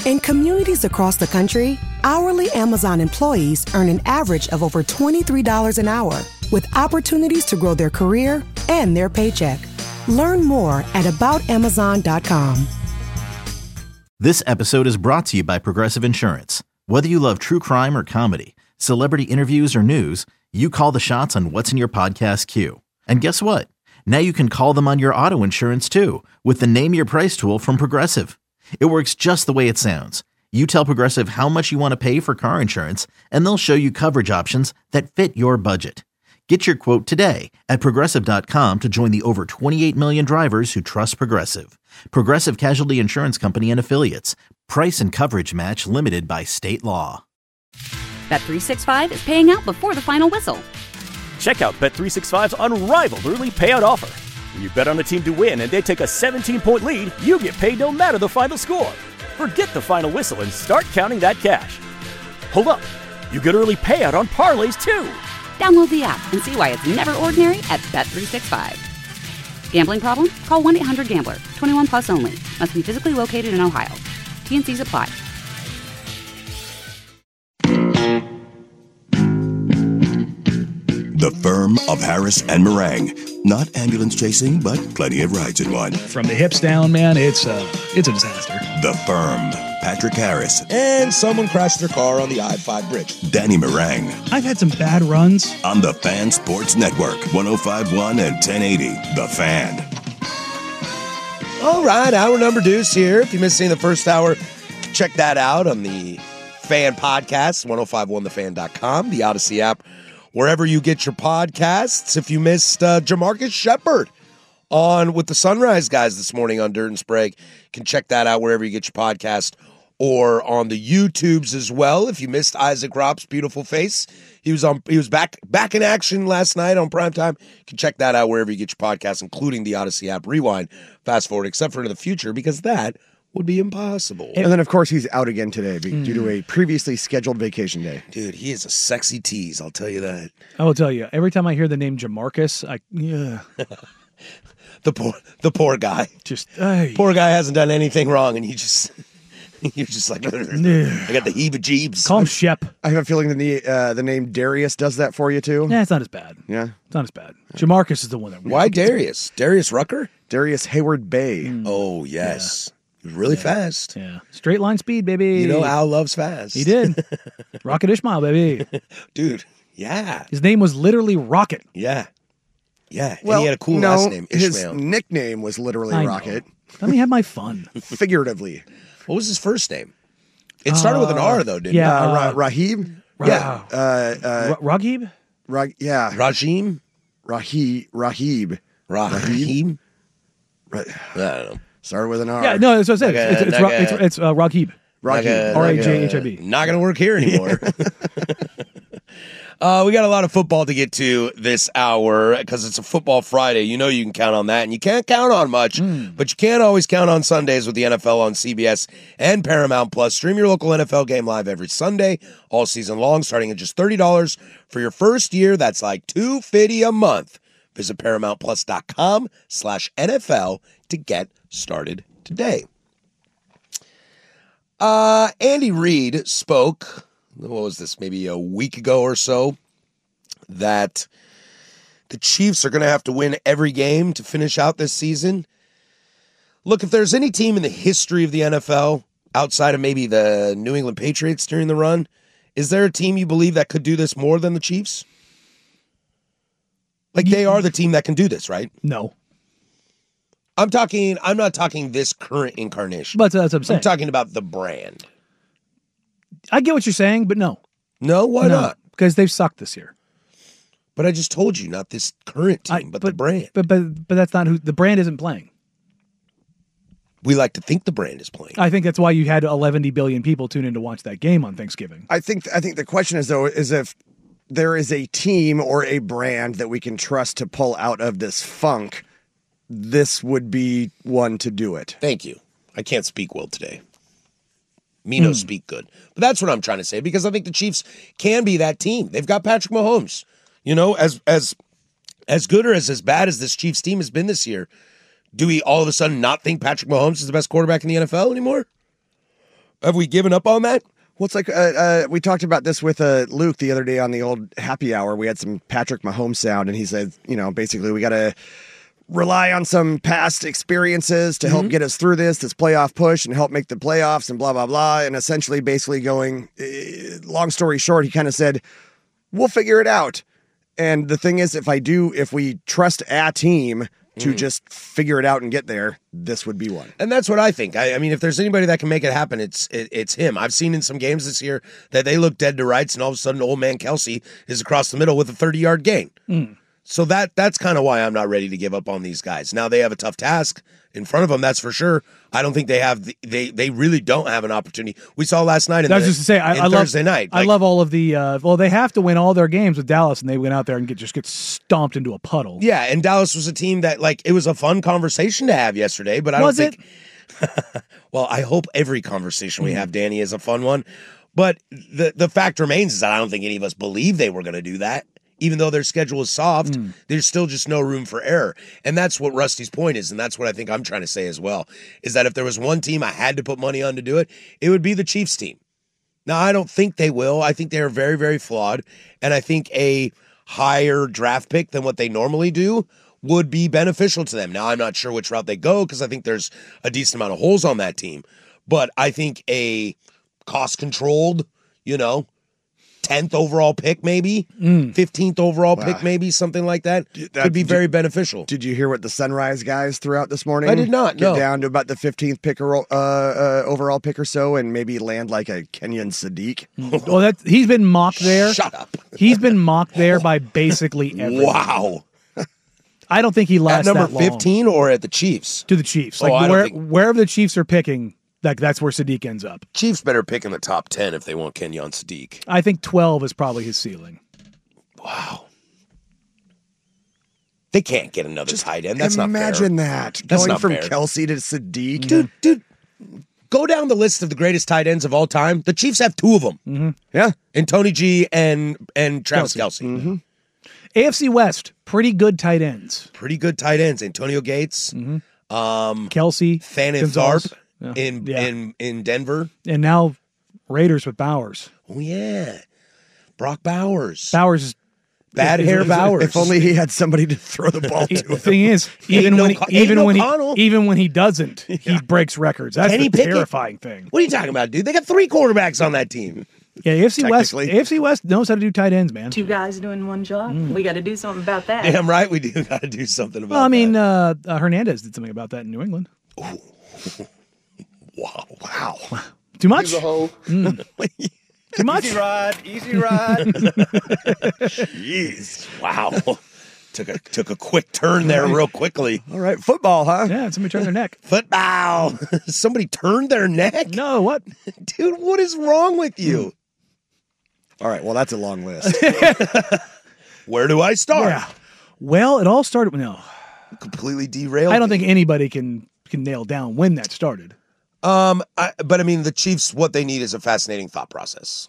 In communities across the country, hourly Amazon employees earn an average of over $23 an hour, with opportunities to grow their career and their paycheck. Learn more at aboutamazon.com. This episode is brought to you by Progressive Insurance. Whether you love true crime or comedy, celebrity interviews or news, you call the shots on what's in your podcast queue. And guess what? Now you can call them on your auto insurance too, with the Name Your Price tool from Progressive. It works just the way it sounds. You tell Progressive how much you want to pay for car insurance, and they'll show you coverage options that fit your budget. Get your quote today at Progressive.com to join the over 28 million drivers who trust Progressive. Progressive Casualty Insurance Company and Affiliates. Price and coverage match limited by state law. Bet365 is paying out before the final whistle. Check out Bet365's unrivaled early payout offer. When you bet on a team to win and they take a 17-point lead, you get paid no matter the final score. Forget the final whistle and start counting that cash. Hold up. You get early payout on parlays, too. Download the app and see why it's never ordinary at Bet365. Gambling problem? Call 1-800-GAMBLER. 21 plus only. Must be physically located in Ohio. T&Cs apply. The firm of Harris and Meringue. Not ambulance chasing, but plenty of rides in one. From the hips down, man, it's a disaster. The firm. Patrick Harris. And someone crashed their car on the I-5 bridge. Danny Meringue. I've had some bad runs. On the Fan Sports Network. 105.1 and 1080. The Fan. All right, hour number deuce here. If you missed any of the first hour, check that out on the Fan Podcast, 1051thefan.com, the Odyssey app, wherever you get your podcasts. If you missed Jamarcus Shepard on with the Sunrise guys this morning on Dirt and Sprague, you can check that out wherever you get your podcast or on the YouTubes as well. If you missed Isaac Ropp's beautiful face, he was back in action last night on primetime. You can check that out wherever you get your podcasts, including the Odyssey app. Rewind, fast forward, except for Into the Future, because that would be impossible. And then, of course, he's out again today due to a previously scheduled vacation day. Dude, he is a sexy tease, I'll tell you that. I will tell you, every time I hear the name Jamarcus, The poor guy. Poor guy hasn't done anything wrong, and you're just like, I got the heebie-jeebs. Call him Shep. I have a feeling the name Darius does that for you, too. Yeah, it's not as bad. Yeah? It's not as bad. Jamarcus is the one that... Why Darius? Darius Rucker? Darius Hayward Bay. Oh, yes. Yeah. He was really fast. Yeah. Straight line speed, baby. You know Al loves fast. He did. Rocket Ishmael, baby. Dude, yeah. His name was literally Rocket. Yeah. Yeah, well, and he had a cool last name, Ishmael. His nickname was literally Rocket. Let me have my fun. Figuratively. What was his first name? It started with an R, though, didn't it? Rahib? Yeah. Raghib? Yeah. Rajim? Rahib. Rahim? I don't know. Started with an R. Yeah, no, that's what I said. It's Raghib. Raghib. R-A-J-H-I-B. Not going to work here anymore. We got a lot of football to get to this hour because it's a football Friday. You know you can count on that, and you can't count on much, but you can't always count on Sundays with the NFL on CBS and Paramount Plus. Stream your local NFL game live every Sunday, all season long, starting at just $30 for your first year. That's like $250 a month. Visit ParamountPlus.com/NFL to get started today. Andy Reid spoke, what was this, maybe a week ago or so, that the Chiefs are going to have to win every game to finish out this season. Look, if there's any team in the history of the NFL, outside of maybe the New England Patriots during the run, is there a team you believe that could do this more than the Chiefs? Like, they are the team that can do this, right? No. I'm not talking this current incarnation. But that's what I'm saying. I'm talking about the brand. I get what you're saying, but no. No? Why not? Because they've sucked this year. But I just told you, not this current team, but the brand. But that's not who the brand isn't playing. We like to think the brand is playing. I think that's why you had 11 billion people tune in to watch that game on Thanksgiving. I think the question is, though, is if there is a team or a brand that we can trust to pull out of this funk, this would be one to do it. Thank you. I can't speak well today. Me no speak good. But that's what I'm trying to say, because I think the Chiefs can be that team. They've got Patrick Mahomes. You know, as good or as bad as this Chiefs team has been this year, do we all of a sudden not think Patrick Mahomes is the best quarterback in the NFL anymore? Have we given up on that? Well, it's like we talked about this with Luke the other day on the old happy hour. We had some Patrick Mahomes sound, and he said, basically we got to rely on some past experiences to help get us through this playoff push and help make the playoffs and blah, blah, blah. And essentially basically going, long story short, he kind of said, we'll figure it out. And the thing is, if we trust a team to just figure it out and get there, this would be one. And that's what I think. I mean, if there's anybody that can make it happen, it's him. I've seen in some games this year that they look dead to rights, and all of a sudden old man Kelsey is across the middle with a 30-yard gain. So that's kind of why I'm not ready to give up on these guys. Now, they have a tough task in front of them, that's for sure. I don't think they have they really don't have an opportunity. We saw last night Thursday night. I love all of the they have to win all their games with Dallas, and they went out there and get stomped into a puddle. Yeah, and Dallas was a team that it was a fun conversation to have yesterday, but I don't think well, I hope every conversation we have, Danny, is a fun one. But the fact remains is that I don't think any of us believe they were going to do that. Even though their schedule is soft, there's still just no room for error. And that's what Rusty's point is, and that's what I think I'm trying to say as well, is that if there was one team I had to put money on to do it, it would be the Chiefs team. Now, I don't think they will. I think they are very, very flawed, and I think a higher draft pick than what they normally do would be beneficial to them. Now, I'm not sure which route they go because I think there's a decent amount of holes on that team, but I think a cost-controlled, 10th overall pick, maybe 15th overall pick, maybe something like that could be very beneficial. Did you hear what the Sunrise guys threw out this morning? I did not. Get down to about the 15th pick overall pick or so, and maybe land like a Kenyon Sadiq. Well, he's been mocked there. Shut up. He's been mocked there by basically everyone. Wow. I don't think he lasts at number that long. 15 or at the Chiefs? To the Chiefs. Wherever the Chiefs are picking. That's where Sadiq ends up. Chiefs better pick in the top 10 if they want Kenyon Sadiq. I think 12 is probably his ceiling. Wow. They can't get another tight end. That's not fair. Imagine that. That's going from fair. Kelsey to Sadiq. Dude, go down the list of the greatest tight ends of all time. The Chiefs have two of them. Yeah. And Tony G and Travis Kelce. AFC West, pretty good tight ends. Antonio Gates. Kelsey. Fannin Tharp in Denver. And now Raiders with Bowers. Oh, yeah. Brock Bowers. Bowers is bad hair Bowers. If only he had somebody to throw the ball to. The thing is, even when he doesn't, he breaks records. That's the terrifying thing. What are you talking about, dude? They got 3 quarterbacks on that team. Yeah, AFC West knows how to do tight ends, man. 2 guys doing one job. We got to do something about that. Damn right we do got to do something about that. Well, I mean, Hernandez did something about that in New England. Ooh. Wow. Too much? Too much? Easy ride. Jeez. Wow. Took a quick turn there real quickly. All right, football, huh? Yeah, somebody turned their neck. Football. Somebody turned their neck? No, what? Dude, what is wrong with you? All right, well, that's a long list. Where do I start? Yeah. Well, it all started completely derailed. I don't think anybody can nail down when that started. But I mean, the Chiefs, what they need is a fascinating thought process.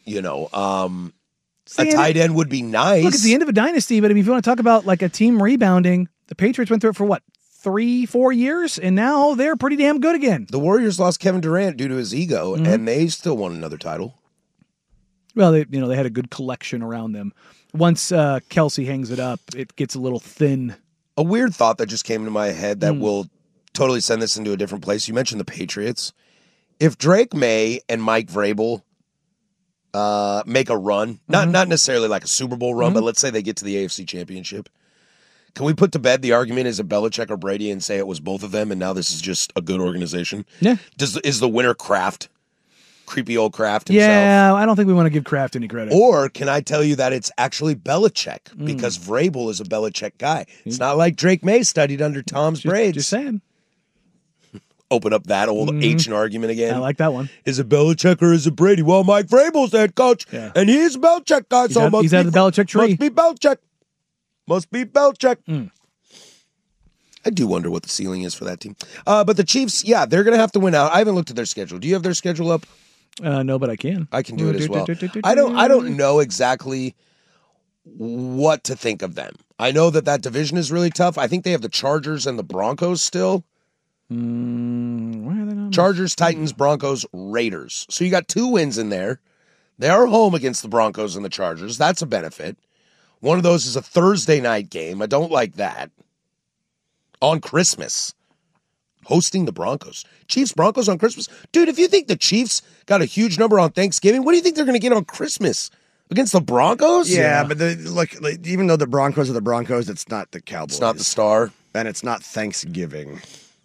A tight end would be nice. Look, it's the end of a dynasty, but if you want to talk about like a team rebounding, the Patriots went through it for what, 3-4 years, and now they're pretty damn good again. The Warriors lost Kevin Durant due to his ego, and they still won another title. Well, they had a good collection around them. Once Kelsey hangs it up, it gets a little thin. A weird thought that just came into my head that will totally send this into a different place. You mentioned the Patriots. If Drake May and Mike Vrabel make a run, not necessarily like a Super Bowl run, but let's say they get to the AFC Championship, can we put to bed the argument, is it Belichick or Brady, and say it was both of them, and now this is just a good organization? Yeah. Is the winner Kraft? Creepy old Kraft himself? Yeah, I don't think we want to give Kraft any credit. Or can I tell you that it's actually Belichick, because Vrabel is a Belichick guy. It's not like Drake May studied under Tom's braids. Just saying. Open up that old ancient argument again. I like that one. Is it Belichick or is it Brady? Well, Mike Vrabel's the head coach, and he's a Belichick guy, so he's out of the Belichick tree. Must be Belichick. Must be Belichick. I do wonder what the ceiling is for that team. But the Chiefs, they're going to have to win out. I haven't looked at their schedule. Do you have their schedule up? No, but I can. I can do it as well. I don't know exactly what to think of them. I know that division is really tough. I think they have the Chargers and the Broncos still. Why are they not? Chargers, Titans, Broncos, Raiders. So you got 2 wins in there. They are home against the Broncos and the Chargers. That's a benefit. One of those is a Thursday night game. I don't like that. On Christmas. Hosting the Broncos. Chiefs, Broncos on Christmas. Dude, if you think the Chiefs got a huge number on Thanksgiving, what do you think they're going to get on Christmas? Against the Broncos? Yeah, but even though the Broncos are the Broncos, it's not the Cowboys. It's not the Star. And it's not Thanksgiving.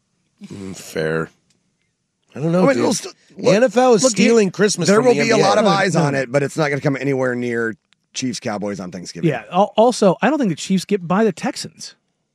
Fair. I don't know, dude. The NFL is stealing Christmas There from will the be a NBA. lot of eyes on it, but it's not going to come anywhere near Chiefs Cowboys on Thanksgiving. Yeah. Also, I don't think the Chiefs get by the Texans.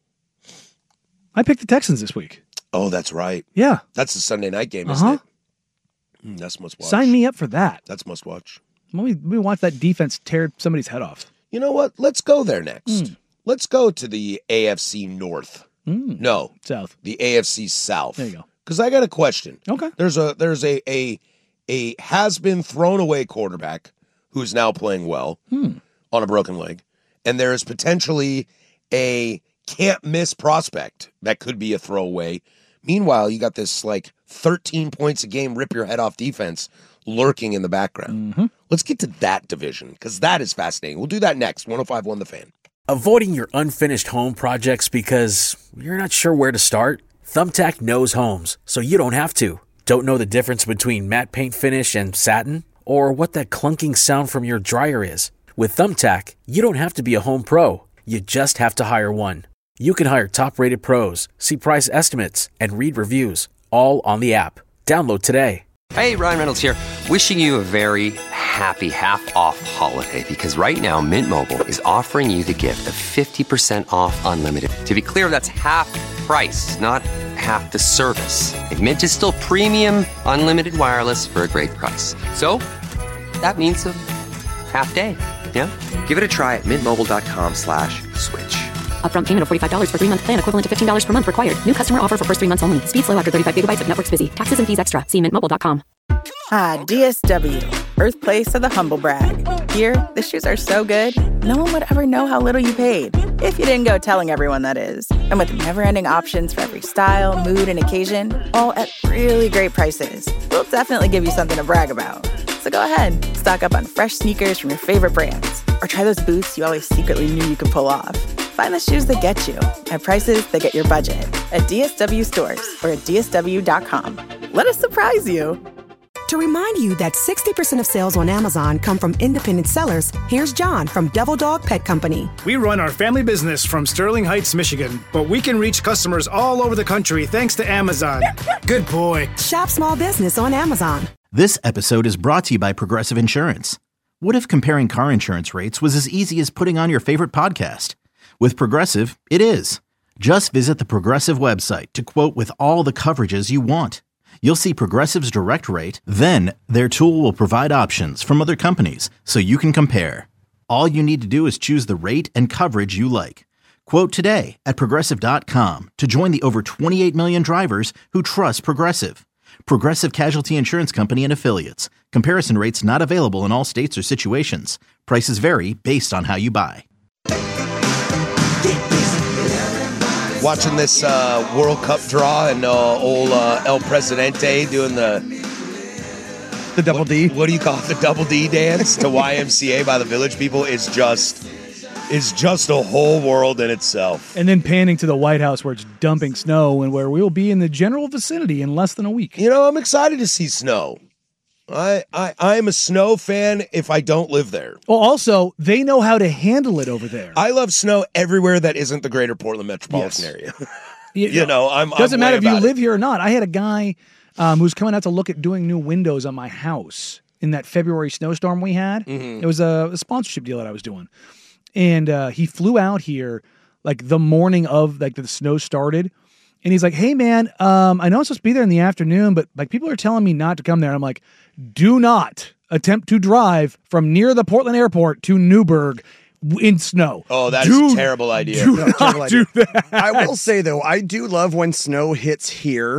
I picked the Texans this week. Oh, that's right. Yeah. That's the Sunday night game, isn't it? That's must watch. Sign me up for that. That's must watch. Let me watch that defense tear somebody's head off. You know what? Let's go there next. Let's go to the AFC North. No, South. The AFC South. There you go. Because I got a question. Okay. There's a has been thrown away quarterback who's now playing well on a broken leg, and there is potentially a can't miss prospect that could be a throwaway. Meanwhile, you got this 13 points a game, rip your head off defense lurking in the background. Let's get to that division because that is fascinating. We'll do that next. 105.1 The Fan. Avoiding your unfinished home projects because you're not sure where to start? Thumbtack knows homes, so you don't have to. Don't know the difference between matte paint finish and satin? Or what that clunking sound from your dryer is? With Thumbtack, you don't have to be a home pro. You just have to hire one. You can hire top-rated pros, see price estimates, and read reviews, all on the app. Download today. Hey, Ryan Reynolds here. Wishing you a very happy half-off holiday because right now Mint Mobile is offering you the gift of 50% off unlimited. To be clear, that's half price, not half the service. And Mint is still premium unlimited wireless for a great price. So that means a half day. Yeah? Give it a try at mintmobile.com/switch. Upfront payment of $45 for 3-month plan equivalent to $15 per month required. New customer offer for first 3 months only. Speed slow after 35 gigabytes if network's busy. Taxes and fees extra. See mintmobile.com. DSW, birthplace of the humble brag. Here, the shoes are so good, no one would ever know how little you paid. If you didn't go telling everyone, that is. And with never-ending options for every style, mood, and occasion, all at really great prices, we'll definitely give you something to brag about. So go ahead, stock up on fresh sneakers from your favorite brands. Or try those boots you always secretly knew you could pull off. Find the shoes that get you at prices that get your budget at DSW stores or at DSW.com. Let us surprise you. To remind you that 60% of sales on Amazon come from independent sellers, here's John from Devil Dog Pet Company. We run our family business from Sterling Heights, Michigan, but we can reach customers all over the country thanks to Amazon. Good boy. Shop small business on Amazon. This episode is brought to you by Progressive Insurance. What if comparing car insurance rates was as easy as putting on your favorite podcast? With Progressive, it is. Just visit the Progressive website to quote with all the coverages you want. You'll see Progressive's direct rate, then their tool will provide options from other companies so you can compare. All you need to do is choose the rate and coverage you like. Quote today at Progressive.com to join the over 28 million drivers who trust Progressive. Progressive Casualty Insurance Company and Affiliates. Comparison rates not available in all states or situations. Prices vary based on how you buy. Watching this World Cup draw and old El Presidente doing the double D. What do you call it? The double D dance to YMCA by the Village People is just a whole world in itself. And then panning to the White House where it's dumping snow and where we will be in the general vicinity in less than a week. You know, I'm excited to see snow. I'm a snow fan if I don't live there. Well, also, they know how to handle it over there. I love snow everywhere that isn't the greater Portland metropolitan area. You know, doesn't matter if you live here or not. I had a guy who's coming out to look at doing new windows on my house in that February snowstorm we had. Mm-hmm. It was a sponsorship deal that I was doing. And he flew out here like the morning of like the snow started. And he's like, hey, man, I know I'm supposed to be there in the afternoon, but like people are telling me not to come there. And I'm like, do not attempt to drive from near the Portland airport to Newburgh in snow. Oh, that's a terrible idea. Do not do that. I will say, though, I do love when snow hits here.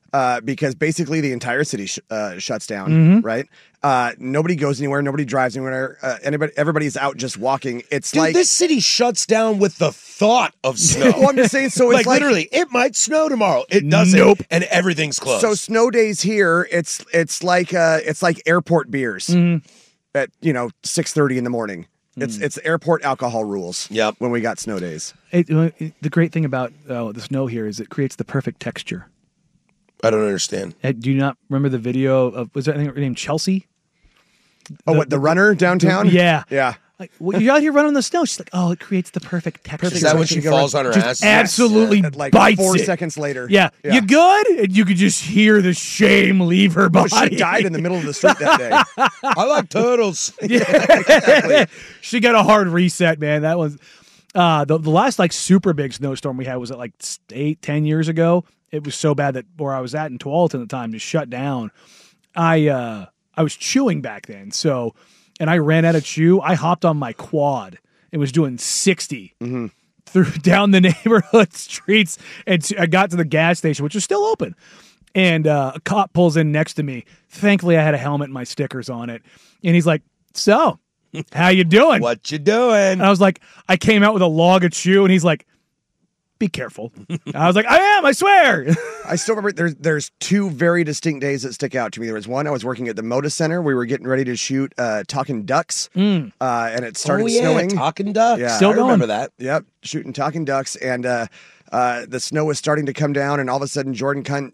because basically the entire city shuts down, Mhm. right? Nobody goes anywhere. Nobody drives anywhere. Everybody's out just walking. It's Dude, like this city shuts down with the thought of snow. Well, I'm just saying, so it's like literally, it might snow tomorrow. It doesn't. Nope. And everything's closed. So snow days here, it's like airport beers at 6:30 in the morning. It's airport alcohol rules. Yep. When we got snow days. The great thing about the snow here is it creates the perfect texture. I don't understand. Do you not remember the video of, was that her name Chelsea? Oh, what, the runner downtown? Yeah. Yeah. Like, well, you're out here running on the snow. She's like, oh, it creates the perfect texture. Is that when she falls on her Just ass? absolutely Yes. Like bites 4 it. seconds later. Yeah. You good? And you could just hear the shame leave her body. She died in the middle of the street that day. I like turtles. Yeah. She got a hard reset, man. That was the last like super big snowstorm we had was at like 8-10 years ago. It was so bad that where I was at in Tualatin at the time just shut down. I was chewing back then, and I ran out of chew. I hopped on my quad and was doing 60 through down the neighborhood streets, and I got to the gas station, which was still open. And a cop pulls in next to me. Thankfully, I had a helmet and my stickers on it, and he's like, "So, how you doing? What you doing?" And I was like, I came out with a log of chew, and he's like, be careful. I was like, I am, I swear. I still remember there's 2 very distinct days that stick out to me. There was one, I was working at the Moda Center. We were getting ready to shoot Talking Ducks, and it started snowing. Talking Ducks. Yeah, Still I going. remember that. Yep, shooting Talking Ducks, and the snow was starting to come down, and all of a sudden Jordan Kent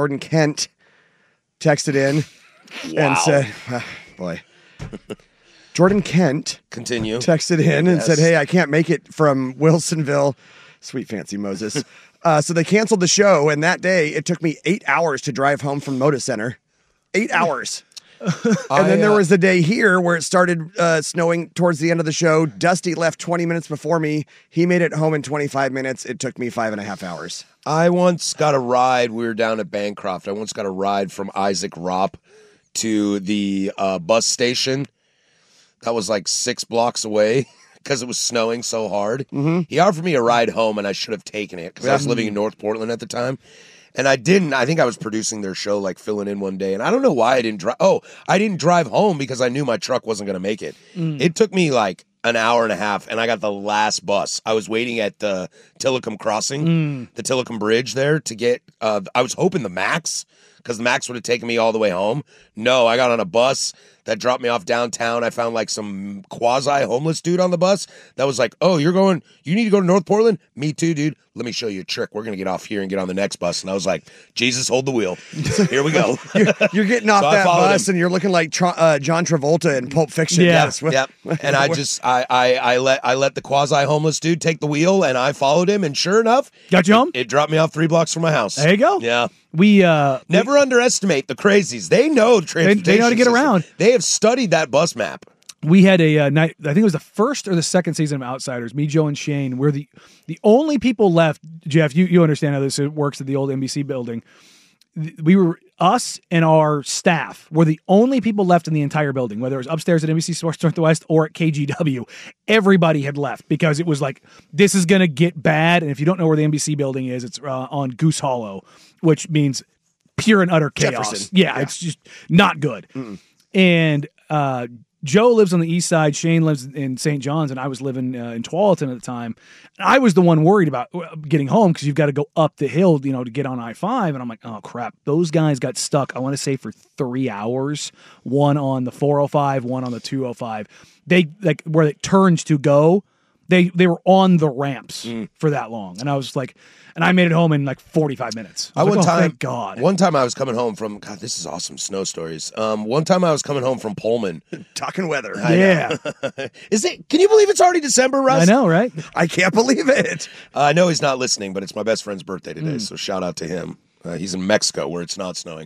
texted in and said, boy. Jordan Kent Continue. texted in and said, hey, I can't make it from Wilsonville. Sweet fancy Moses. So they canceled the show, and that day it took me 8 hours to drive home from Moda Center. 8 hours. And then there was the day here where it started snowing towards the end of the show. Dusty left 20 minutes before me. He made it home in 25 minutes. It took me 5.5 hours. I once got a ride. We were down at Bancroft. I once got a ride from Isaac Ropp to the bus station. That was like 6 blocks away because it was snowing so hard. He offered me a ride home, and I should have taken it because I was living in North Portland at the time. And I didn't. I think I was producing their show, like filling in one day. And I don't know why I didn't drive. Oh, I didn't drive home because I knew my truck wasn't going to make it. It took me like an hour and a half, and I got the last bus. I was waiting at the Tillicum Crossing, the Tillicum Bridge there to get, I was hoping the Max, because the Max would have taken me all the way home. No, I got on a bus that dropped me off downtown. I found like some quasi-homeless dude on the bus that was like, oh, you need to go to North Portland? Me too, dude. Let me show you a trick. We're going to get off here and get on the next bus. And I was like, Jesus, hold the wheel. Here we go. You're getting off So I that followed bus, and you're looking like John Travolta in Pulp Fiction. Yeah. Yep. And I let the quasi-homeless dude take the wheel, and I followed him, and sure enough, Got you home? it dropped me off 3 blocks from my house. There you go. Yeah. We Never underestimate the crazies. They know transportation. They know how to get system. around. They have studied that bus map. We had a night, I think it was the first or the second season of Outsiders, me, Joe, and Shane. We're the only people left. Jeff, you understand how this works at the old NBC building. We were, us and our staff were the only people left in the entire building, whether it was upstairs at NBC Sports Northwest or at KGW. Everybody had left because it was like, this is going to get bad. And if you don't know where the NBC building is, it's on Goose Hollow, which means pure and utter chaos. Jefferson. Yeah, it's just not good. And Joe lives on the east side. Shane lives in St. John's, and I was living in Tualatin at the time. And I was the one worried about getting home because you've got to go up the hill, to get on I-5. And I'm like, oh, crap. Those guys got stuck, I want to say, for 3 hours. One on the 405, one on the 205. They, like, where it turns to go, they were on the ramps for that long. And I was like, and I made it home in like 45 minutes. I was like, thank God. One time I was coming home from, God, this is awesome snow stories. One time I was coming home from Pullman. Talking weather. Yeah. Can you believe it's already December, Russ? I know, right? I can't believe it. I know he's not listening, but it's my best friend's birthday today, so shout out to him. He's in Mexico where it's not snowing.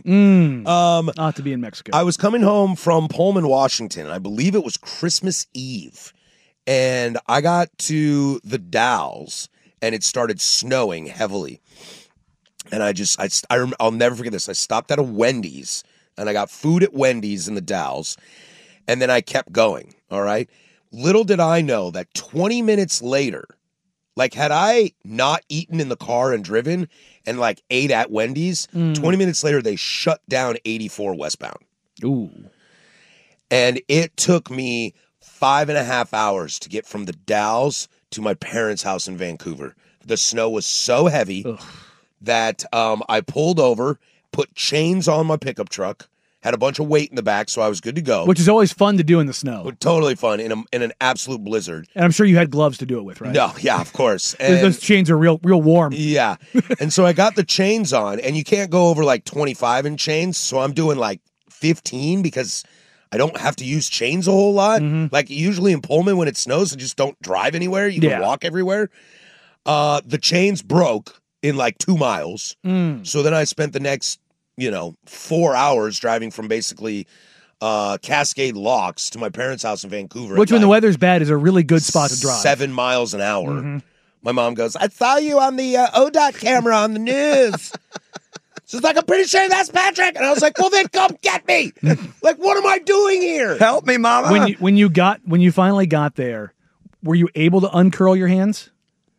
Not to be in Mexico. I was coming home from Pullman, Washington. I believe it was Christmas Eve. And I got to the Dalles, and it started snowing heavily. And I'll never forget this. I stopped at a Wendy's, and I got food at Wendy's in the Dalles, and then I kept going, all right? Little did I know that 20 minutes later, Like, had I not eaten in the car and driven and, like, ate at Wendy's, 20 minutes later, they shut down 84 westbound. Ooh. And it took me 5.5 hours to get from the Dalles to my parents' house in Vancouver. The snow was so heavy that I pulled over, put chains on my pickup truck, had a bunch of weight in the back, so I was good to go. Which is always fun to do in the snow. Totally fun in an absolute blizzard. And I'm sure you had gloves to do it with, right? No, yeah, of course. And those chains are real warm. Yeah. And so I got the chains on, and you can't go over like 25 in chains, so I'm doing like 15 because I don't have to use chains a whole lot. Like usually in Pullman when it snows, I just don't drive anywhere. You can walk everywhere. The chains broke in like 2 miles. So then I spent the next 4 hours driving from basically Cascade Locks to my parents' house in Vancouver. Which, when the weather's bad, is a really good spot to drive. 7 miles an hour. My mom goes, I saw you on the ODOT camera on the news. She's like, I'm pretty sure that's Patrick. And I was like, well, then come get me. Like, what am I doing here? Help me, mama. When you finally got there, were you able to uncurl your hands?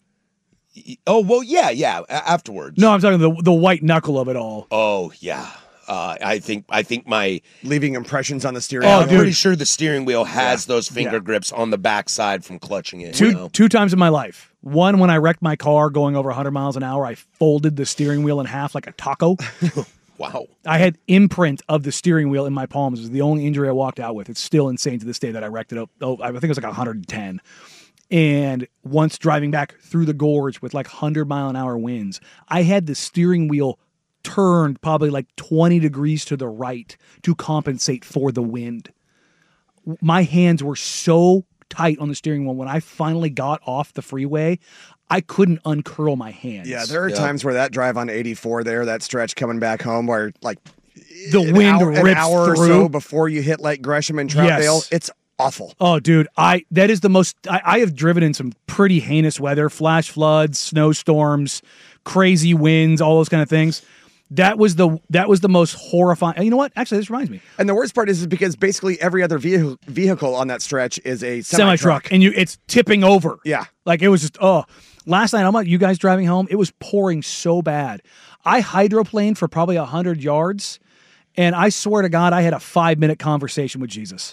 Oh, well, yeah, afterwards. No, I'm talking the white knuckle of it all. Oh, yeah. I think my leaving impressions on the steering wheel. wheel. I'm pretty sure the steering wheel has those finger grips on the backside from clutching it. Two times in my life. One, when I wrecked my car going over 100 miles an hour, I folded the steering wheel in half like a taco. Wow. I had imprint of the steering wheel in my palms. It was the only injury I walked out with. It's still insane to this day that I wrecked it up. I think it was like 110. And once driving back through the gorge with like 100-mile-an-hour winds, I had the steering wheel turned probably like 20 degrees to the right to compensate for the wind. My hands were so tight on the steering wheel. When I finally got off the freeway, I couldn't uncurl my hands. Yeah, there are times where that drive on 84 there, that stretch coming back home where like the wind rips an hour through. or so before you hit like Gresham and Troutdale, it's awful. Oh, dude, that is the most. I have driven in some pretty heinous weather, flash floods, snowstorms, crazy winds, all those kind of things. That was the most horrifying. You know what? Actually, this reminds me. And the worst part is because basically every other vehicle on that stretch is a semi-truck, and it's tipping over. Yeah, like it was just Last night, I'm about you guys driving home. It was pouring so bad. I hydroplaned for probably 100 yards, and I swear to God, I had a 5-minute conversation with Jesus.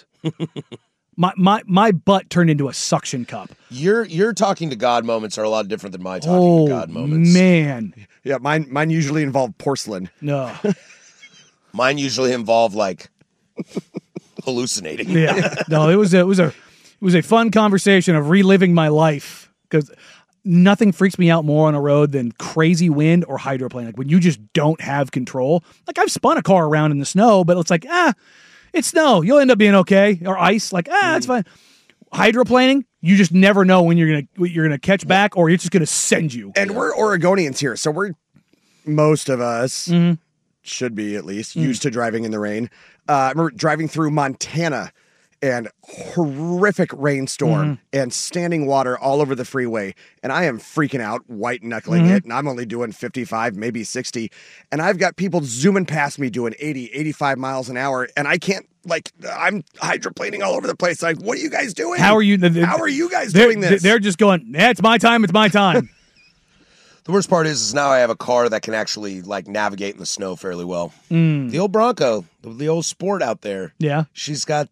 My butt turned into a suction cup. Your talking to God moments are a lot different than my talking to God moments. Man. Yeah, mine usually involve porcelain. No. Mine usually involve like hallucinating. Yeah. No, it was a fun conversation of reliving my life, because nothing freaks me out more on a road than crazy wind or hydroplane. Like when you just don't have control. Like I've spun a car around in the snow, but it's like, it's snow. You'll end up being okay. Or ice, like, that's fine. Hydroplaning, you just never know when you're gonna catch back, or it's just gonna send you. And we're Oregonians here, so most of us should be at least used to driving in the rain. I remember driving through Montana and horrific rainstorm and standing water all over the freeway, and I am freaking out, white knuckling it, and I'm only doing 55, maybe 60, and I've got people zooming past me doing 80, 85 miles an hour, and I can't, like, I'm hydroplaning all over the place. Like, what are you guys doing? How are you guys doing this? They're just going, it's my time, it's my time. The worst part is now I have a car that can actually like navigate in the snow fairly well. The old Bronco, the old Sport out there. Yeah. She's got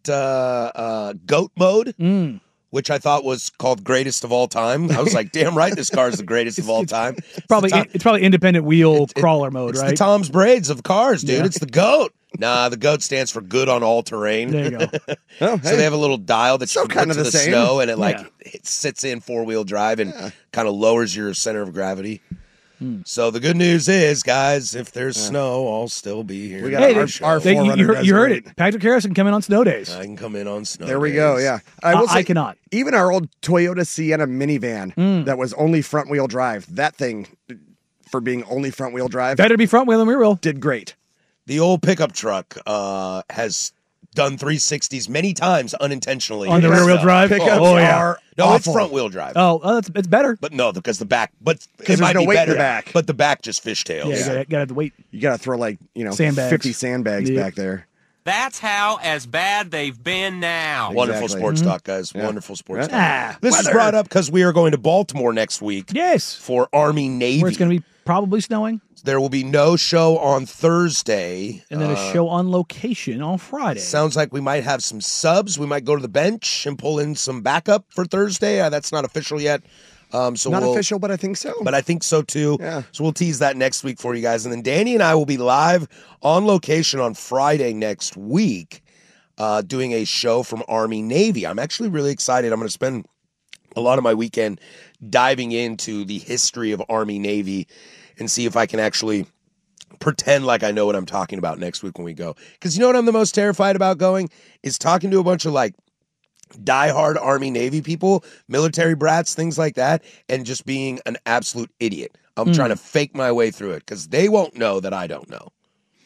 goat mode, which I thought was called greatest of all time. I was like, damn right, this car is the greatest of all time. It's probably independent wheel crawler mode, it's right? It's the Tom's Braids of cars, dude. Yeah. It's the GOAT. Nah, the GOAT stands for good on all terrain. There you go. So they have a little dial that you can kind put of to the the same. snow, and it sits in 4-wheel drive and kind of lowers your center of gravity. So the good news is, guys, if there's snow, I'll still be here. We got our 4Runner. You heard it. Patrick Harrison come in on snow days. I can come in on snow There we days. go, yeah. I cannot. Even our old Toyota Sienna minivan that was only front-wheel drive, that thing, for being only front-wheel drive, Better be front wheel than rear wheel. did great. The old pickup truck has done 360s many times unintentionally. On the rear wheel drive? Pickups are No, it's awful. front wheel drive. It's better. But no, because the back, but it there's might no be weight in better. the back. But the back just fishtails. Yeah, you gotta have the weight. You got to throw like, Sandbags. 50 sandbags Yeah. back there. That's how as bad they've been now. Wonderful sports Mm-hmm. talk, guys. Wonderful sports talk. This is brought up because we are going to Baltimore next week. Yes. For Army Navy. Where it's going to be probably snowing. There will be no show on Thursday. And then a show on location on Friday. Sounds like we might have some subs. We might go to the bench and pull in some backup for Thursday. That's not official yet. So Not official, but I think so. But I think so too. Yeah. So we'll tease that next week for you guys. And then Danny and I will be live on location on Friday next week doing a show from Army Navy. I'm actually really excited. I'm going to spend a lot of my weekend diving into the history of Army Navy and see if I can actually pretend like I know what I'm talking about next week when we go. Because you know what I'm the most terrified about going? Is talking to a bunch of like diehard Army Navy people, military brats, things like that, and just being an absolute idiot. I'm trying to fake my way through it because they won't know that I don't know.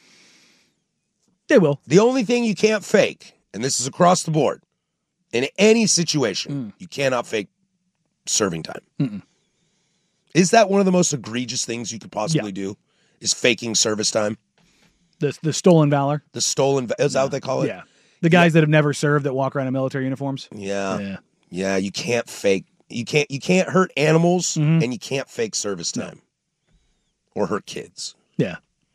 They will. The only thing you can't fake, and this is across the board, in any situation, you cannot fake serving time. Mm-mm. Is that one of the most egregious things you could possibly do? Is faking service time? The stolen valor? The stolen, is that what they call it? Yeah. The guys that have never served that walk around in military uniforms. Yeah. You can't fake. You can't hurt animals, and you can't fake service time or hurt kids. Yeah.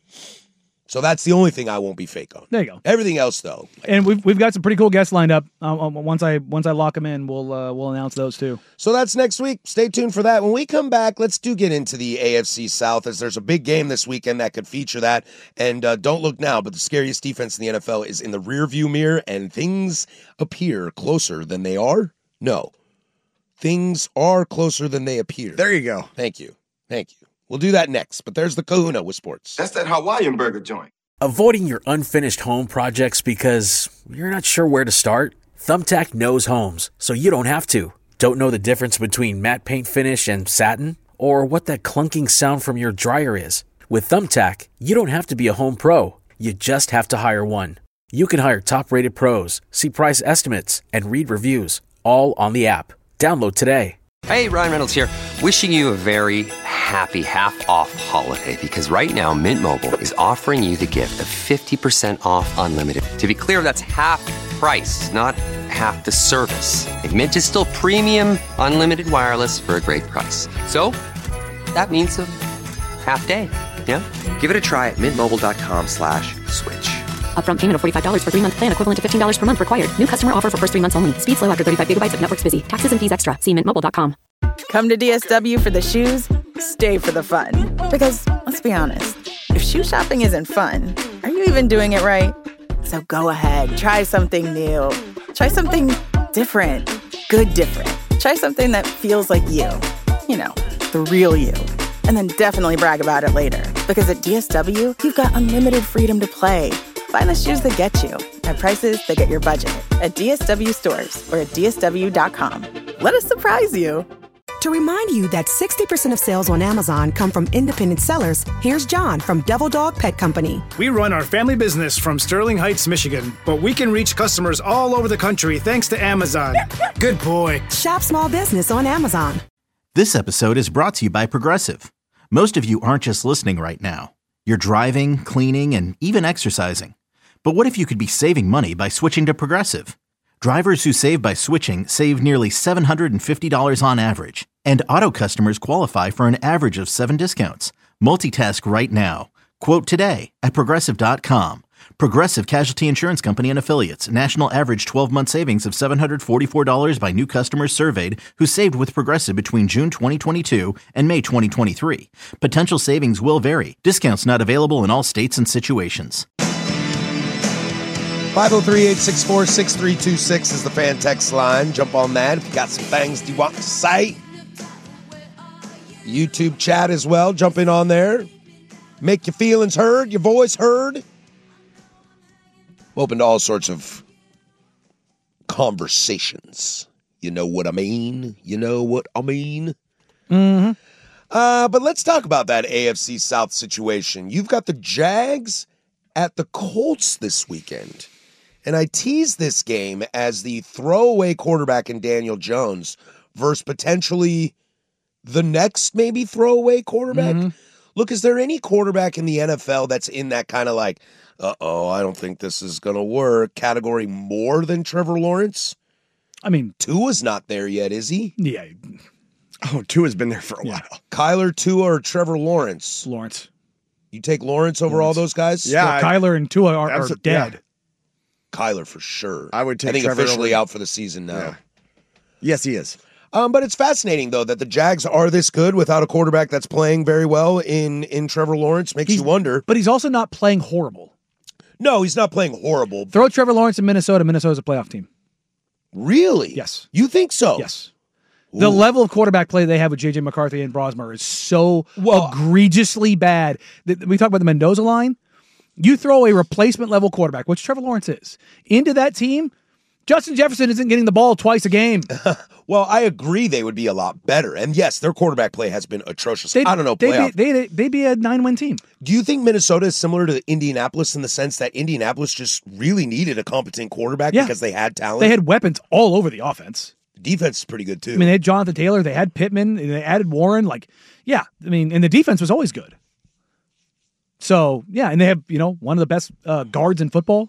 So that's the only thing I won't be fake on. There you go. Everything else, though. And we've got some pretty cool guests lined up. Once I lock them in, we'll announce those too. So that's next week. Stay tuned for that. When we come back, let's get into the AFC South, as there's a big game this weekend that could feature that. And don't look now, but the scariest defense in the NFL is in the rearview mirror, and things appear closer than they are. No, things are closer than they appear. There you go. Thank you. We'll do that next. But there's the Kahuna with sports. That's that Hawaiian burger joint. Avoiding your unfinished home projects because you're not sure where to start? Thumbtack knows homes, so you don't have to. Don't know the difference between matte paint finish and satin? Or what that clunking sound from your dryer is? With Thumbtack, you don't have to be a home pro. You just have to hire one. You can hire top-rated pros, see price estimates, and read reviews, all on the app. Download today. Hey, Ryan Reynolds here. Wishing you a very happy half-off holiday, because right now Mint Mobile is offering you the gift of 50% off unlimited. To be clear, that's half price, not half the service. Like, Mint is still premium unlimited wireless for a great price. So that means a half day. Yeah? Give it a try at mintmobile.com/switch. Upfront payment of $45 for 3-month plan, equivalent to $15 per month required. New customer offer for first 3 months only. Speed slow after 35 gigabytes if network's busy. Taxes and fees extra. See mintmobile.com. Come to DSW for the shoes, stay for the fun. Because, let's be honest, if shoe shopping isn't fun, are you even doing it right? So go ahead, try something new. Try something different. Good different. Try something that feels like you. You know, the real you. And then definitely brag about it later. Because at DSW, you've got unlimited freedom to play. Find the shoes that get you at prices that get your budget at DSW stores or at DSW.com. Let us surprise you. To remind you that 60% of sales on Amazon come from independent sellers, here's John from Devil Dog Pet Company. We run our family business from Sterling Heights, Michigan, but we can reach customers all over the country thanks to Amazon. Good boy. Shop small business on Amazon. This episode is brought to you by Progressive. Most of you aren't just listening right now. You're driving, cleaning, and even exercising. But what if you could be saving money by switching to Progressive? Drivers who save by switching save nearly $750 on average. And auto customers qualify for an average of 7 discounts. Multitask right now. Quote today at Progressive.com. Progressive Casualty Insurance Company and Affiliates. National average 12-month savings of $744 by new customers surveyed who saved with Progressive between June 2022 and May 2023. Potential savings will vary. Discounts not available in all states and situations. 503-864-6326 is the fan text line. Jump on that if you got some things you want to say. YouTube chat as well. Jump in on there. Make your feelings heard, your voice heard. Open to all sorts of conversations. You know what I mean? Mm-hmm. But let's talk about that AFC South situation. You've got the Jags at the Colts this weekend. And I teased this game as the throwaway quarterback in Daniel Jones versus potentially the next maybe throwaway quarterback. Mm-hmm. Look, is there any quarterback in the NFL that's in that kind of like, I don't think this is going to work. Category more than Trevor Lawrence? I mean, Tua's not there yet, is he? Yeah. Oh, Tua's been there for a while. Kyler, Tua, or Trevor Lawrence? Lawrence. You take Lawrence over all those guys? Yeah, Kyler and Tua are dead. Yeah. Kyler for sure. I would take I think Trevor officially over- out for the season now. Yeah. Yes, he is. But it's fascinating, though, that the Jags are this good without a quarterback that's playing very well in Trevor Lawrence. Makes you wonder. But he's also not playing horrible. No, he's not playing horrible. Throw Trevor Lawrence in Minnesota. Minnesota's a playoff team. Really? Yes. You think so? Yes. The level of quarterback play they have with J.J. McCarthy and Brosmer is so egregiously bad. We talk about the Mendoza line. You throw a replacement level quarterback, which Trevor Lawrence is, into that team, Justin Jefferson isn't getting the ball twice a game. Well, I agree they would be a lot better. And yes, their quarterback play has been atrocious. I don't know. They'd be a 9-win team. Do you think Minnesota is similar to Indianapolis in the sense that Indianapolis just really needed a competent quarterback because they had talent? They had weapons all over the offense. Defense is pretty good, too. I mean, they had Jonathan Taylor. They had Pittman. And they added Warren. And the defense was always good. So, yeah, and they have, one of the best guards in football.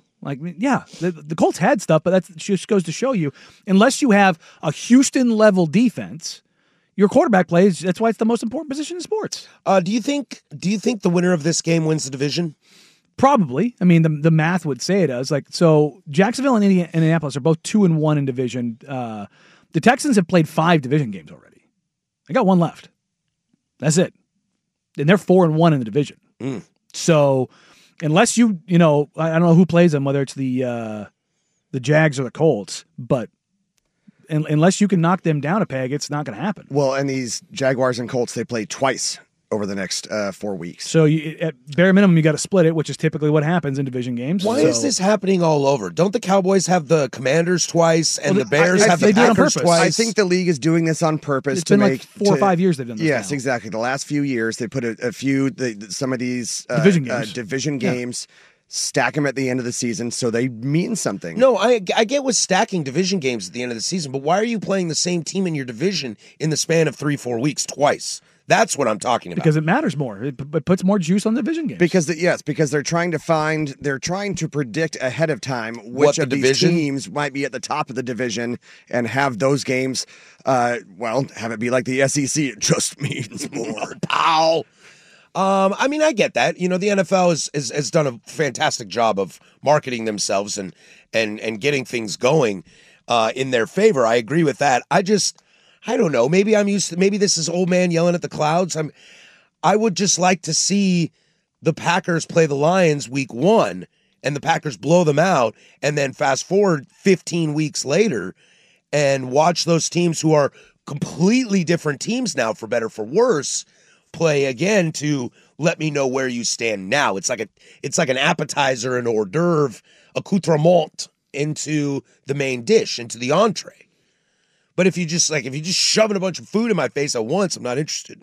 The Colts had stuff, but that just goes to show you, unless you have a Houston-level defense, your quarterback plays. That's why it's the most important position in sports. Do you think the winner of this game wins the division? Probably. I mean, the math would say it does. So Jacksonville and Indianapolis are both 2-1 in division. The Texans have played 5 division games already. They got 1 left. That's it. And they're 4-1 in the division. So unless I don't know who plays them, whether it's the Jags or the Colts, but unless you can knock them down a peg, it's not going to happen. Well, and these Jaguars and Colts, they play twice over the next 4 weeks. So at bare minimum, you got to split it, which is typically what happens in division games. Why is this happening all over? Don't the Cowboys have the Commanders twice and the Bears have the Packers twice? I think the league is doing this on purpose. It's been like 4 or 5 years they've done this. Yes, now. exactly. The last few years, they put a few some of these division games. Stack them at the end of the season so they mean something. No, I get with stacking division games at the end of the season, but why are you playing the same team in your division in the span of 3-4 weeks twice? That's what I'm talking about. Because it matters more. It puts more juice on the division games. Because they're trying to predict ahead of time which of these teams might be at the top of the division and have those games, have it be like the SEC. It just means more. Pow. I mean, I get that. The NFL has done a fantastic job of marketing themselves and getting things going in their favor. I agree with that. I don't know. Maybe maybe this is old man yelling at the clouds. I would just like to see the Packers play the Lions week 1 and the Packers blow them out, and then fast forward 15 weeks later and watch those teams who are completely different teams now, for better, for worse, play again to let me know where you stand now. It's like an appetizer, an hors d'oeuvre, accoutrement into the main dish, into the entree. But if you just shoving a bunch of food in my face at once, I'm not interested.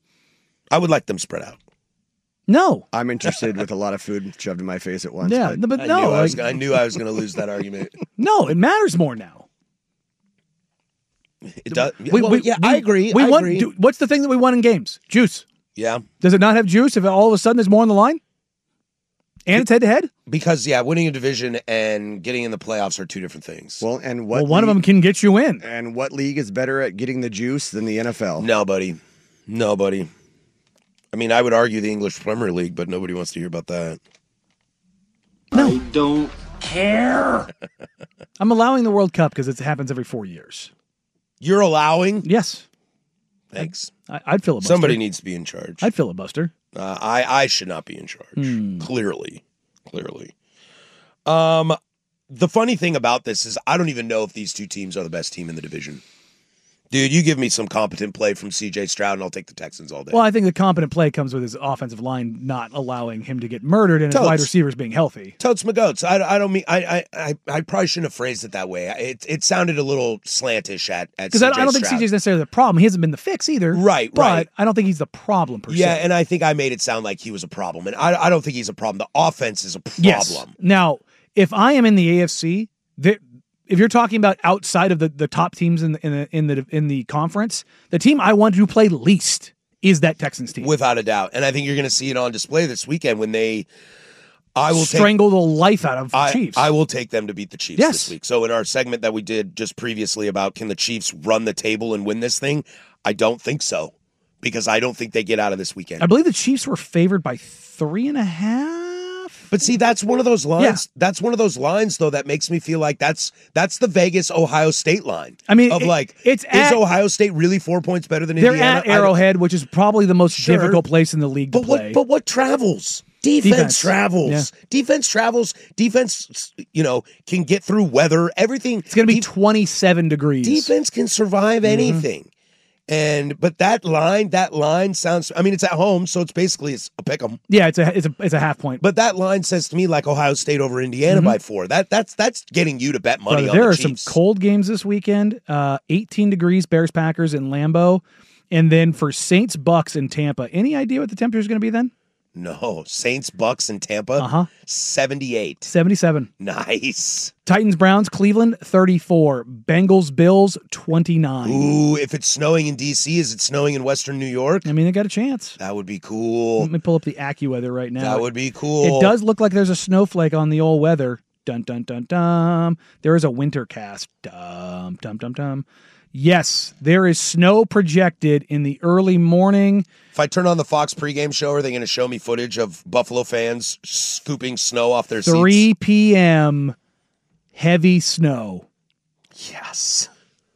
I would like them spread out. No, I'm interested with a lot of food shoved in my face at once. Yeah, but no, I knew I was going to lose that argument. No, it matters more now. It does. I agree. What's the thing that we want in games? Juice. Yeah. Does it not have juice if all of a sudden there's more on the line? And it's head-to-head? Because, winning a division and getting in the playoffs are two different things. Well, and one of them can get you in. And what league is better at getting the juice than the NFL? Nobody. I mean, I would argue the English Premier League, but nobody wants to hear about that. No. I don't care. I'm allowing the World Cup because it happens every 4 years. You're allowing? Yes. Thanks. I'd filibuster. Somebody needs to be in charge. I'd filibuster. I should not be in charge. Clearly. The funny thing about this is I don't even know if these two teams are the best team in the division. Dude, you give me some competent play from C.J. Stroud, and I'll take the Texans all day. Well, I think the competent play comes with his offensive line not allowing him to get murdered and his wide receivers being healthy. Totes my goats. I don't mean I probably shouldn't have phrased it that way. It sounded a little slantish at because I don't think CJ's necessarily the problem. He hasn't been the fix either. Right. But I don't think he's the problem per se. Yeah, and I think I made it sound like he was a problem, and I don't think he's a problem. The offense is a problem. Yes. Now, if I am in the AFC, if you're talking about outside of the top teams in the conference, the team I want to play least is that Texans team, without a doubt. And I think you're going to see it on display this weekend when they strangle the life out of the Chiefs. I will take them to beat the Chiefs this week. So in our segment that we did just previously about can the Chiefs run the table and win this thing, I don't think so, because I don't think they get out of this weekend. I believe the Chiefs were favored by 3.5. But see, that's one of those lines. Yeah. That's one of those lines, though, that makes me feel like that's the Vegas Ohio State line. I mean, is Ohio State really 4 points better than Indiana? They're at Arrowhead, which is probably the most difficult place in the league to play. But what travels? Defense travels. Yeah. Defense travels. Defense, can get through weather. Everything. It's going to be 27 degrees. Defense can survive anything. But that line sounds. I mean, it's at home, so it's basically a pick 'em. Yeah, it's a half point. But that line says to me like Ohio State over Indiana by 4. That's getting you to bet money on the Chiefs. There are some cold games this weekend. 18 degrees, Bears Packers in Lambeau, and then for Saints Bucks in Tampa. Any idea what the temperature is going to be then? No, Saints Bucks in Tampa. 78. 77. Nice. Titans Browns Cleveland 34. Bengals Bills 29. Ooh, if it's snowing in DC, is it snowing in Western New York? I mean, they got a chance. That would be cool. Let me pull up the AccuWeather right now. That would be cool. It does look like there's a snowflake on the old weather. Dun dun dun dun. There is a winter cast. Dum dum dum dum. Yes, there is snow projected in the early morning. If I turn on the Fox pregame show, are they going to show me footage of Buffalo fans scooping snow off their 3 p.m. heavy snow. Yes.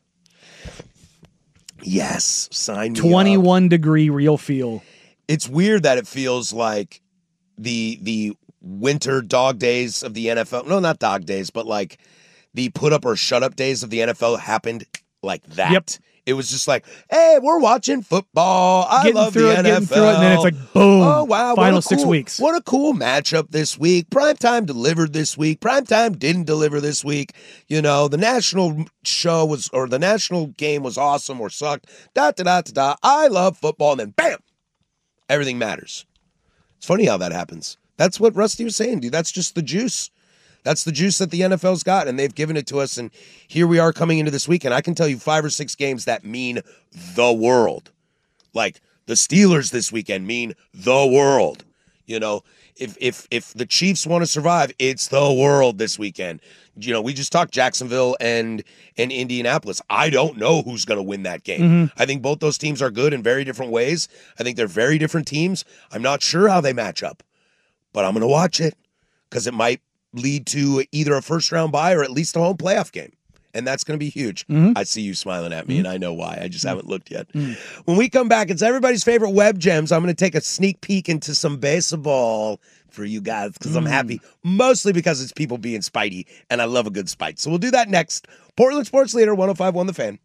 Yes. Sign me 21 degree real feel. It's weird that it feels like the winter dog days of the NFL. No, not dog days, but like the put up or shut up days of the NFL happened like that. Yep. It was just like, hey, we're watching football. I love the NFL. Getting through it, and then it's like, boom. Oh, wow. Final 6 weeks. What a cool matchup this week. Primetime delivered this week. Primetime didn't deliver this week. The national show the national game was awesome or sucked. I love football. And then, bam, everything matters. It's funny how that happens. That's what Rusty was saying, dude. That's just the juice. That's the juice that the NFL's got, and they've given it to us, and here we are coming into this weekend. I can tell you 5 or 6 games that mean the world. Like, the Steelers this weekend mean the world. If the Chiefs want to survive, it's the world this weekend. We just talked Jacksonville and Indianapolis. I don't know who's going to win that game. Mm-hmm. I think both those teams are good in very different ways. I think they're very different teams. I'm not sure how they match up, but I'm going to watch it because it might lead to either a first-round bye or at least a home playoff game. And that's going to be huge. Mm-hmm. I see you smiling at me, and I know why. I just haven't looked yet. When we come back, it's everybody's favorite web gems. I'm going to take a sneak peek into some baseball for you guys because I'm happy, mostly because it's people being spitey, and I love a good spite. So we'll do that next. Portland Sports Leader, 105.1 The Fan.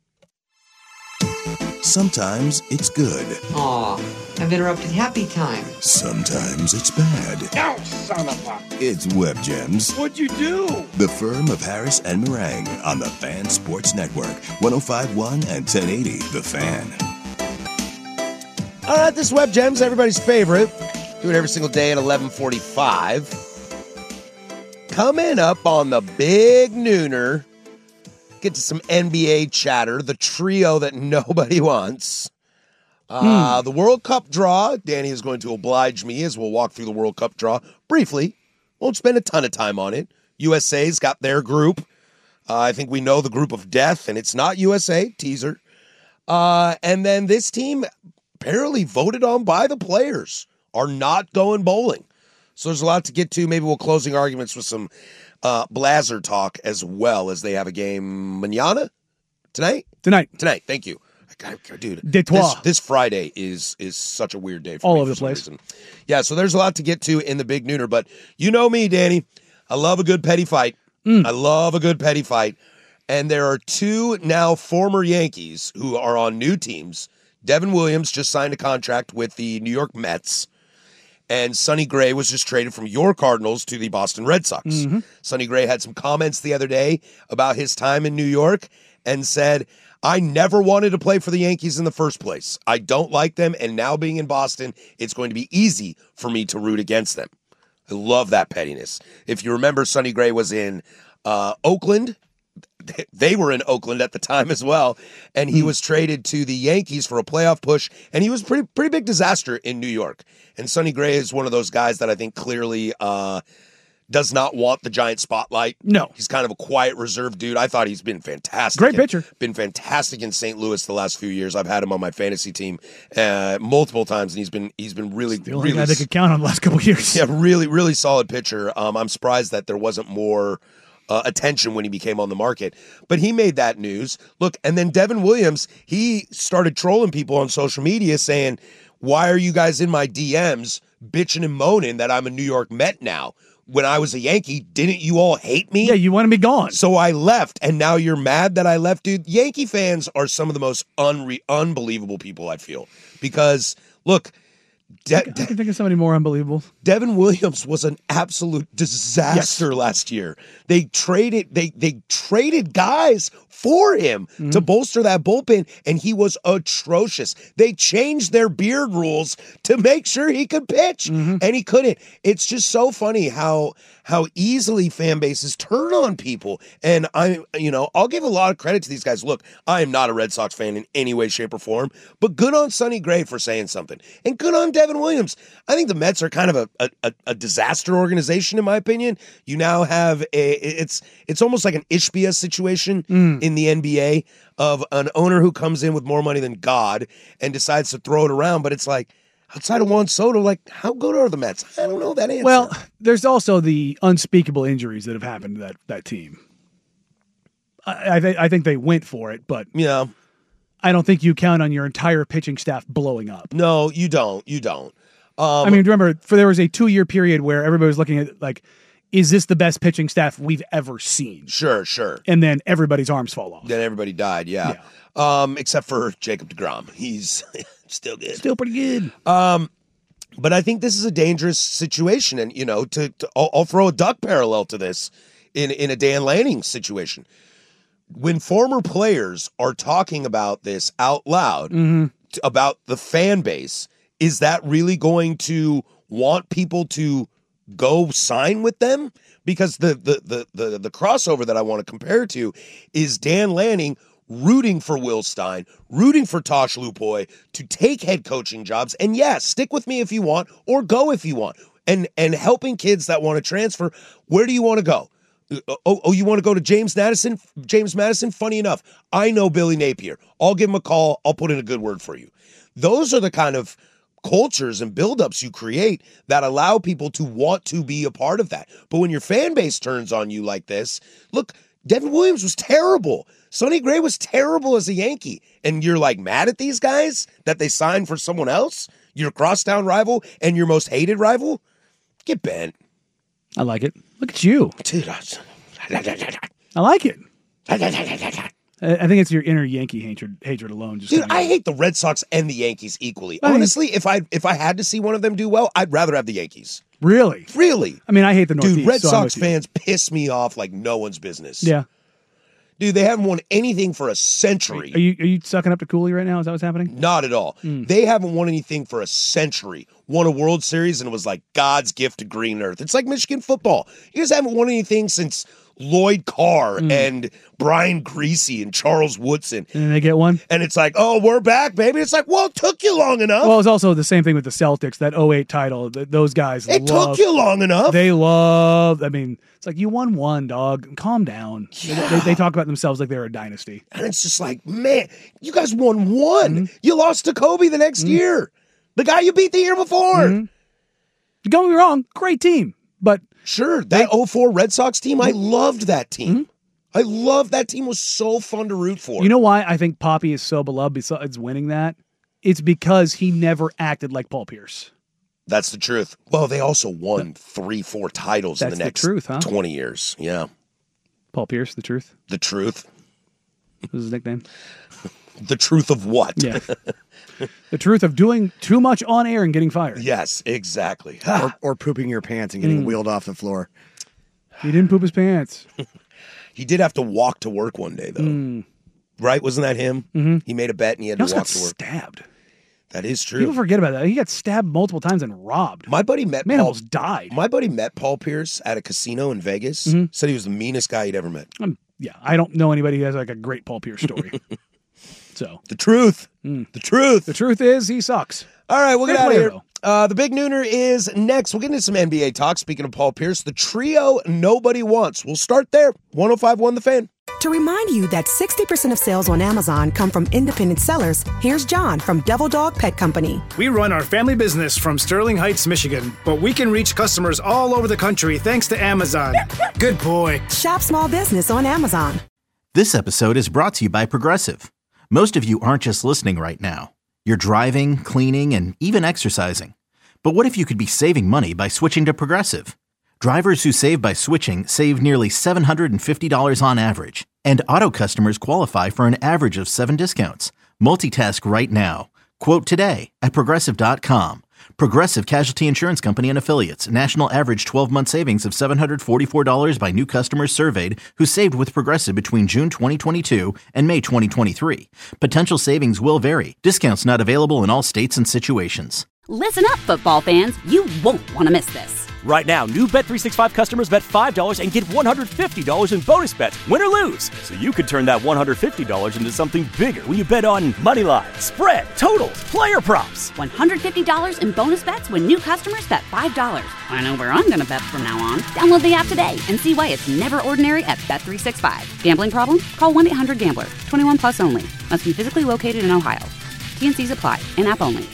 Sometimes it's good. Aw, I've interrupted happy time. Sometimes it's bad. Oh, son of a... It's Web Gems. What'd you do? The firm of Harris and Meringue on the Fan Sports Network. 105.1 and 1080 The Fan. All right, this Web Gems, everybody's favorite. Do it every single day at 11:45. Coming up on the Big Nooner. Get to some NBA chatter, the trio that nobody wants. The World Cup draw. Danny is going to oblige me as we'll walk through the World Cup draw briefly. Won't spend a ton of time on it. USA's got their group. I think we know the group of death, and it's not USA. Teaser. And then this team, apparently voted on by the players, are not going bowling. So there's a lot to get to. Maybe we'll closing arguments with some Blazer talk as well, as they have a game mañana? Tonight. Thank you. Dude, this Friday is such a weird day for all me over for the place. Reason. Yeah, so there's a lot to get to in the Big Nooner, but you know me, Danny. I love a good petty fight. I love a good petty fight. And there are 2 now former Yankees who are on new teams. Devin Williams just signed a contract with the New York Mets. And Sonny Gray was just traded from your Cardinals to the Boston Red Sox. Mm-hmm. Sonny Gray had some comments the other day about his time in New York and said, I never wanted to play for the Yankees in the first place. I don't like them, and now being in Boston, it's going to be easy for me to root against them. I love that pettiness. If you remember, Sonny Gray was in Oakland. They were in Oakland at the time as well, and he was traded to the Yankees for a playoff push, and he was pretty big disaster in New York. And Sonny Gray is one of those guys that I think clearly does not want the giant spotlight. No. He's kind of a quiet, reserved dude. I thought he's been fantastic. Great pitcher. Been fantastic in St. Louis the last few years. I've had him on my fantasy team multiple times, and he's been really, the only really guy they could count on the last couple of years. Yeah, really, really solid pitcher. I'm surprised that there wasn't more attention when he became on the market. But he made that news. Look, and then Devin Williams, he started trolling people on social media saying, why are you guys in my DMs bitching and moaning that I'm a New York Met now? When I was a Yankee, didn't you all hate me? Yeah, you wanted me gone. So I left, and now you're mad that I left, dude. Yankee fans are some of the most unbelievable people, I feel. Because, look, I can think of somebody more unbelievable. Devin Williams was an absolute disaster last year. They traded guys for him to bolster that bullpen, and he was atrocious. They changed their beard rules to make sure he could pitch, and he couldn't. It's just so funny how easily fan bases turn on people. And I'll give a lot of credit to these guys. Look, I am not a Red Sox fan in any way, shape, or form, but good on Sonny Gray for saying something, and good on Devin Williams. I think the Mets are kind of a disaster organization, in my opinion. You now have it's almost like an Ishbia situation in the NBA of an owner who comes in with more money than God and decides to throw it around. But it's like, outside of Juan Soto, like, how good are the Mets? I don't know that answer. Well, there's also the unspeakable injuries that have happened to that team. I think they went for it, but yeah, I don't think you count on your entire pitching staff blowing up. No, you don't. I mean, remember, there was a 2-year period where everybody was looking at, like, is this the best pitching staff we've ever seen? Sure. And then everybody's arms fall off. Then everybody died, yeah. Except for Jacob deGrom. He's still good. Still pretty good. But I think this is a dangerous situation. And, I'll throw a duck parallel to this in a Dan Lanning situation. When former players are talking about this out loud, about the fan base, is that really going to want people to go sign with them? Because the crossover that I want to compare to is Dan Lanning rooting for Will Stein, rooting for Tosh Lupoy to take head coaching jobs, and stick with me if you want, or go if you want, and helping kids that want to transfer. Where do you want to go? Oh, you want to go to James Madison? Funny enough, I know Billy Napier. I'll give him a call. I'll put in a good word for you. Those are the kind of cultures and buildups you create that allow people to want to be a part of that. But when your fan base turns on you like this, look, Devin Williams was terrible. Sonny Gray was terrible as a Yankee. And you're like mad at these guys that they signed for someone else? Your crosstown rival and your most hated rival? Get bent. I like it. Look at you. Dude, I like it. I think it's your inner Yankee hatred alone. Dude, I hate the Red Sox and the Yankees equally. Honestly, if I had to see one of them do well, I'd rather have the Yankees. Really? I mean, I hate the Northeast. Dude, Red Sox fans piss me off like no one's business. Yeah. Dude, they haven't won anything for a century. Are you sucking up to Cooley right now? Is that what's happening? Not at all. They haven't won anything for a century. Won a World Series and it was like God's gift to green earth. It's like Michigan football. You guys haven't won anything since Lloyd Carr and Brian Greasy and Charles Woodson. And then they get one? And it's like, oh, we're back, baby. It's like, well, it took you long enough. Well, it's also the same thing with the Celtics, that 08 title. Those guys took you long enough. They love, it's like, you won one, dog. Calm down. Yeah. They talk about themselves like they're a dynasty. And it's just like, man, you guys won one. You lost to Kobe the next year. The guy you beat the year before. Don't get me wrong, great team. But sure, that 04 Red Sox team, I loved that team. I loved that team. Was so fun to root for. You know why I think Poppy is so beloved besides winning that? It's because he never acted like Paul Pierce. That's the truth. Well, they also won 3-4 titles in the next 20 years. Yeah. Paul Pierce, the truth? The truth. What was his nickname? The truth of what? Yeah. The truth of doing too much on air and getting fired. Yes, exactly. or pooping your pants and getting wheeled off the floor. He didn't poop his pants. He did have to walk to work one day, though. Right? Wasn't that him? He made a bet and he had to walk to work. Stabbed. That is true. People forget about that. He got stabbed multiple times and robbed. My buddy met almost died. My buddy met Paul Pierce at a casino in Vegas. Said he was the meanest guy he'd ever met. Yeah, I don't know anybody who has like a great Paul Pierce story. So the truth. The truth. The truth is he sucks. All right, we'll get out of here. The Big Nooner is next. We'll get into some NBA talk. Speaking of Paul Pierce, the trio nobody wants. We'll start there. 105.1 The Fan. To remind you that 60% of sales on Amazon come from independent sellers, here's John from Devil Dog Pet Company. We run our family business from Sterling Heights, Michigan, but we can reach customers all over the country thanks to Amazon. Good boy. Shop small business on Amazon. This episode is brought to you by Progressive. Most of you aren't just listening right now. You're driving, cleaning, and even exercising. But what if you could be saving money by switching to Progressive? Drivers who save by switching save nearly $750 on average, and auto customers qualify for an average of 7 discounts. Multitask right now. Quote today at Progressive.com. Progressive Casualty Insurance Company and Affiliates. National average 12-month savings of $744 by new customers surveyed who saved with Progressive between June 2022 and May 2023. Potential savings will vary. Discounts not available in all states and situations. Listen up, football fans. You won't want to miss this. Right now, new Bet365 customers bet $5 and get $150 in bonus bets, win or lose. So you could turn that $150 into something bigger when you bet on money line, spread, totals, player props. $150 in bonus bets when new customers bet $5. I know where I'm going to bet from now on. Download the app today and see why it's never ordinary at Bet365. Gambling problem? Call 1-800-GAMBLER. 21 plus only. Must be physically located in Ohio. T&Cs apply. In-app only.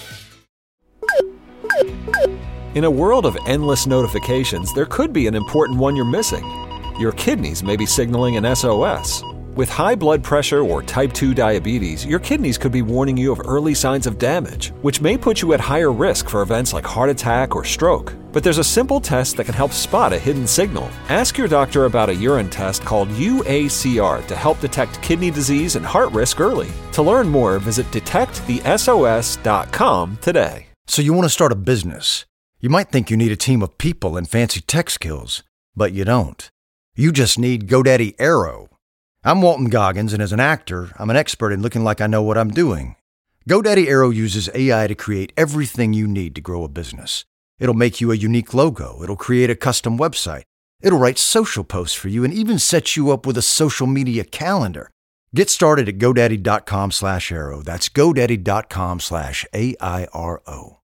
In a world of endless notifications, there could be an important one you're missing. Your kidneys may be signaling an SOS. With high blood pressure or type 2 diabetes, your kidneys could be warning you of early signs of damage, which may put you at higher risk for events like heart attack or stroke. But there's a simple test that can help spot a hidden signal. Ask your doctor about a urine test called UACR to help detect kidney disease and heart risk early. To learn more, visit detectthesos.com today. So you want to start a business. You might think you need a team of people and fancy tech skills, but you don't. You just need GoDaddy Aero. I'm Walton Goggins, and as an actor, I'm an expert in looking like I know what I'm doing. GoDaddy Aero uses AI to create everything you need to grow a business. It'll make you a unique logo. It'll create a custom website. It'll write social posts for you and even set you up with a social media calendar. Get started at GoDaddy.com/Aero. That's GoDaddy.com/AIRO.